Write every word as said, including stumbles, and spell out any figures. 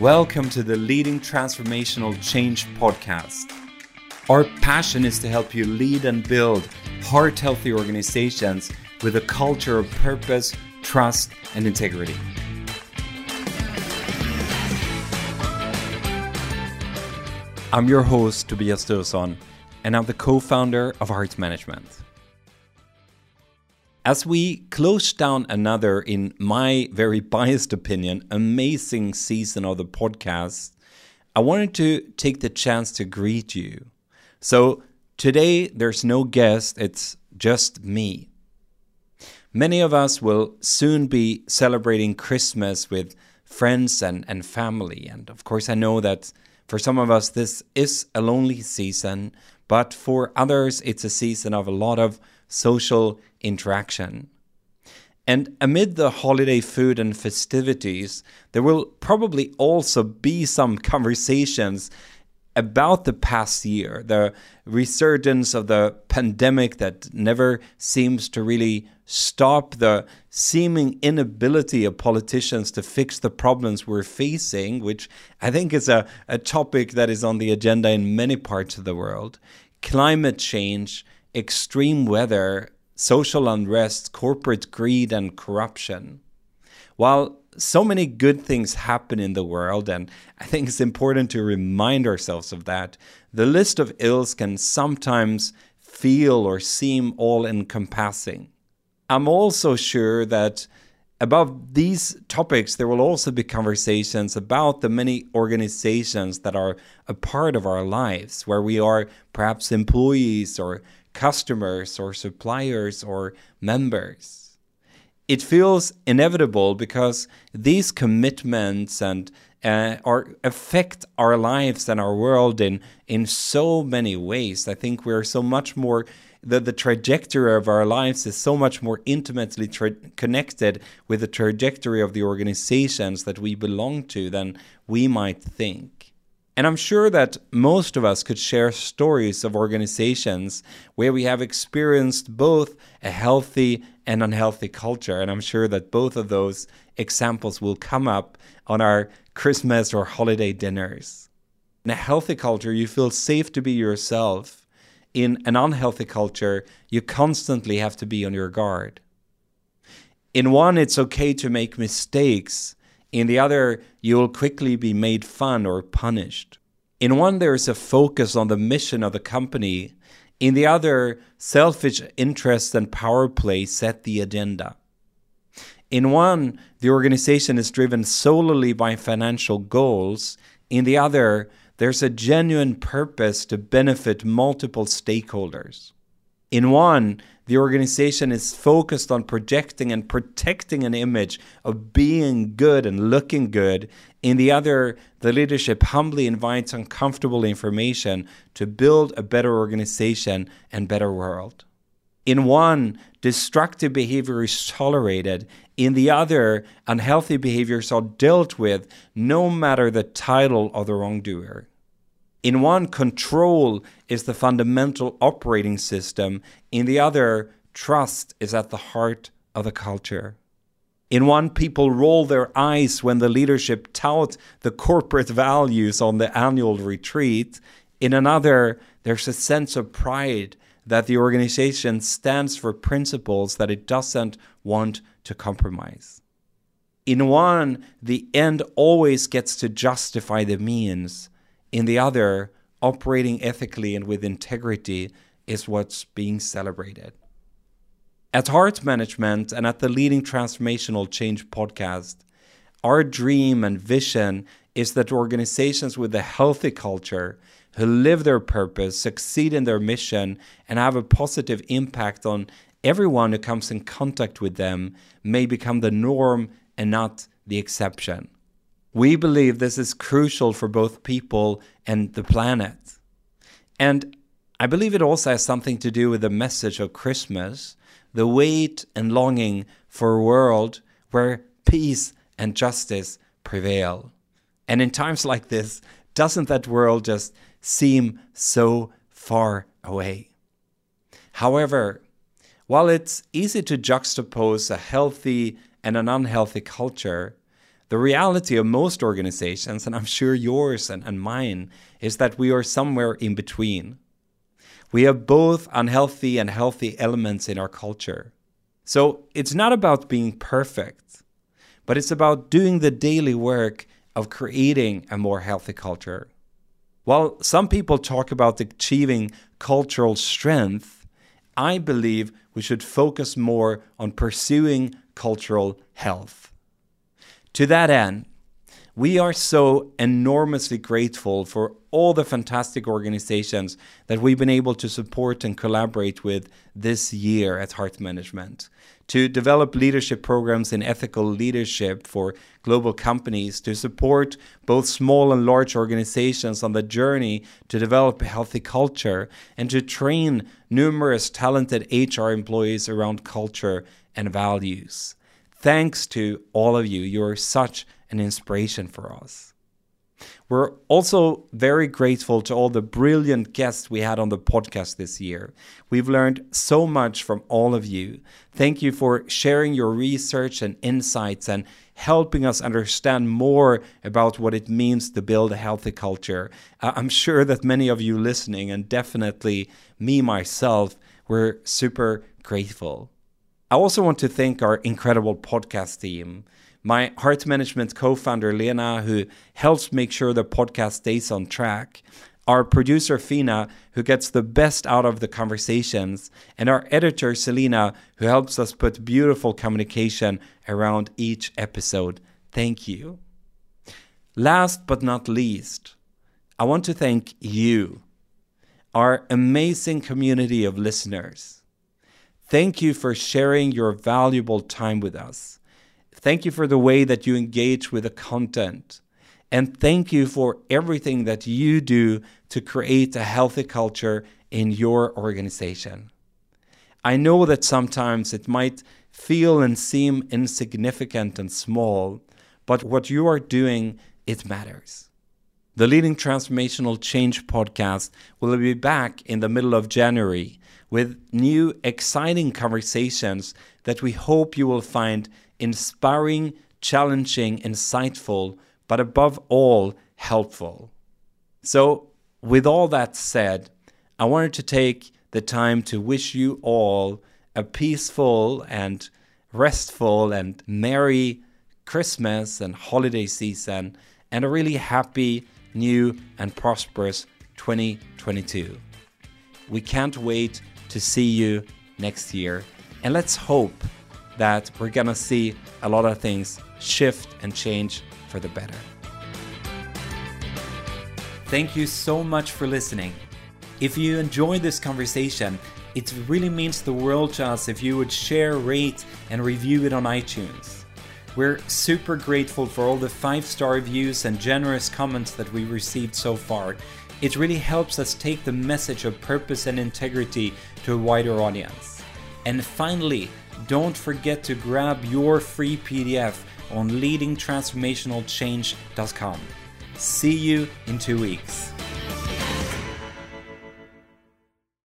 Welcome to the Leading Transformational Change podcast. Our passion is to help you lead and build heart-healthy organizations with a culture of purpose, trust, and integrity. I'm your host, Tobias Sturesson, and I'm the co-founder of Heart Management. As we close down another, in my very biased opinion, amazing season of the podcast, I wanted to take the chance to greet you. So today there's no guest, it's just me. Many of us will soon be celebrating Christmas with friends and, and family. And of course I know that for some of us this is a lonely season, but for others it's a season of a lot of social interaction. And amid the holiday food and festivities, there will probably also be some conversations about the past year, the resurgence of the pandemic that never seems to really stop, the seeming inability of politicians to fix the problems we're facing, which I think is a, a topic that is on the agenda in many parts of the world, climate change, extreme weather, social unrest, corporate greed, and corruption. While so many good things happen in the world, and I think it's important to remind ourselves of that, the list of ills can sometimes feel or seem all-encompassing. I'm also sure that above these topics, there will also be conversations about the many organizations that are a part of our lives, where we are perhaps employees or customers or suppliers or members. It feels inevitable because these commitments and uh, are, affect our lives and our world in, in so many ways. I think we're so much more, the, the trajectory of our lives is so much more intimately tra- connected with the trajectory of the organizations that we belong to than we might think. And I'm sure that most of us could share stories of organizations where we have experienced both a healthy and unhealthy culture. And I'm sure that both of those examples will come up on our Christmas or holiday dinners. In a healthy culture, you feel safe to be yourself. In an unhealthy culture, you constantly have to be on your guard. In one, it's okay to make mistakes. In the other, you will quickly be made fun or punished. In one, there is a focus on the mission of the company. In the other, selfish interests and power play set the agenda. In one, the organization is driven solely by financial goals. In the other, there's a genuine purpose to benefit multiple stakeholders. In one, the organization is focused on projecting and protecting an image of being good and looking good. In the other, the leadership humbly invites uncomfortable information to build a better organization and better world. In one, destructive behavior is tolerated. In the other, unhealthy behaviors are dealt with no matter the title of the wrongdoer. In one, control is the fundamental operating system. In the other, trust is at the heart of the culture. In one, people roll their eyes when the leadership tout the corporate values on the annual retreat. In another, there's a sense of pride that the organization stands for principles that it doesn't want to compromise. In one, the end always gets to justify the means. In the other, operating ethically and with integrity is what's being celebrated. At Heart Management and at the Leading Transformational Change podcast, our dream and vision is that organizations with a healthy culture who live their purpose, succeed in their mission, and have a positive impact on everyone who comes in contact with them may become the norm and not the exception. We believe this is crucial for both people and the planet. And I believe it also has something to do with the message of Christmas, the wait and longing for a world where peace and justice prevail. And in times like this, doesn't that world just seem so far away? However, while it's easy to juxtapose a healthy and an unhealthy culture, The reality of most organizations, and I'm sure yours and, and mine, is that we are somewhere in between. We have both unhealthy and healthy elements in our culture. So it's not about being perfect, but it's about doing the daily work of creating a more healthy culture. While some people talk about achieving cultural strength, I believe we should focus more on pursuing cultural health. To that end, we are so enormously grateful for all the fantastic organizations that we've been able to support and collaborate with this year at Heart Management, to develop leadership programs in ethical leadership for global companies, to support both small and large organizations on the journey to develop a healthy culture, and to train numerous talented H R employees around culture and values. Thanks to all of you. You're such an inspiration for us. We're also very grateful to all the brilliant guests we had on the podcast this year. We've learned so much from all of you. Thank you for sharing your research and insights and helping us understand more about what it means to build a healthy culture. I'm sure that many of you listening, and definitely me myself, were super grateful. I also want to thank our incredible podcast team. My Heart Management co-founder, Lena, who helps make sure the podcast stays on track. Our producer, Fina, who gets the best out of the conversations. And our editor, Selena, who helps us put beautiful communication around each episode. Thank you. Last but not least, I want to thank you, our amazing community of listeners. Thank you for sharing your valuable time with us. Thank you for the way that you engage with the content. And thank you for everything that you do to create a healthy culture in your organization. I know that sometimes it might feel and seem insignificant and small, but what you are doing, it matters. The Leading Transformational Change podcast will be back in the middle of January with new, exciting conversations that we hope you will find inspiring, challenging, insightful, but above all, helpful. So, with all that said, I wanted to take the time to wish you all a peaceful and restful and merry Christmas and holiday season, and a really happy, new, and prosperous twenty twenty-two. We can't wait to see you next year, and let's hope that we're gonna see a lot of things shift and change for the better. Thank you so much for listening. If you enjoyed this conversation, it really means the world to us if you would share, rate, and review it on iTunes. We're super grateful for all the five-star reviews and generous comments that we've received so far. It really helps us take the message of purpose and integrity to a wider audience. And finally, don't forget to grab your free P D F on leading transformational change dot com. See you in two weeks.